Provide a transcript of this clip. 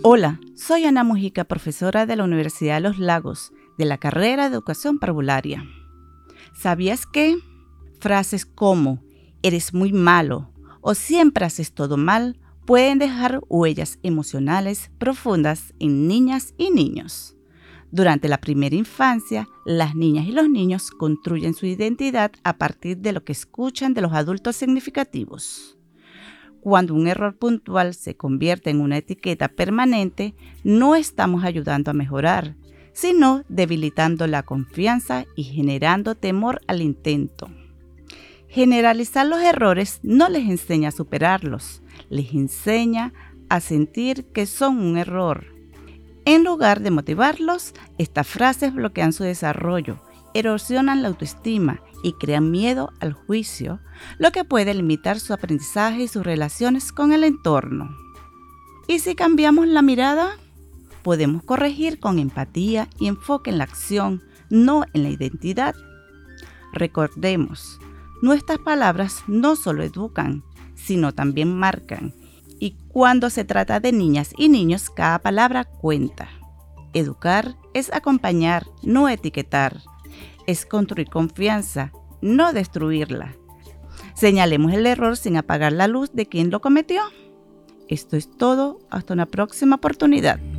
Hola, soy Ana Mujica, profesora de la Universidad de Los Lagos, de la carrera de Educación Parvularia. ¿Sabías que frases como "eres muy malo" o "siempre haces todo mal" pueden dejar huellas emocionales profundas en niñas y niños? Durante la primera infancia, las niñas y los niños construyen su identidad a partir de lo que escuchan de los adultos significativos. Cuando un error puntual se convierte en una etiqueta permanente, no estamos ayudando a mejorar, sino debilitando la confianza y generando temor al intento. Generalizar los errores no les enseña a superarlos, les enseña a sentir que son un error. En lugar de motivarlos, estas frases bloquean su desarrollo, erosionan la autoestima y crean miedo al juicio, lo que puede limitar su aprendizaje y sus relaciones con el entorno. ¿Y si cambiamos la mirada? Podemos corregir con empatía y enfoque en la acción, no en la identidad. Recordemos, nuestras palabras no solo educan, sino también marcan. Y cuando se trata de niñas y niños, cada palabra cuenta. Educar es acompañar, no etiquetar. Es construir confianza, no destruirla. Señalemos el error sin apagar la luz de quien lo cometió. Esto es todo. Hasta una próxima oportunidad.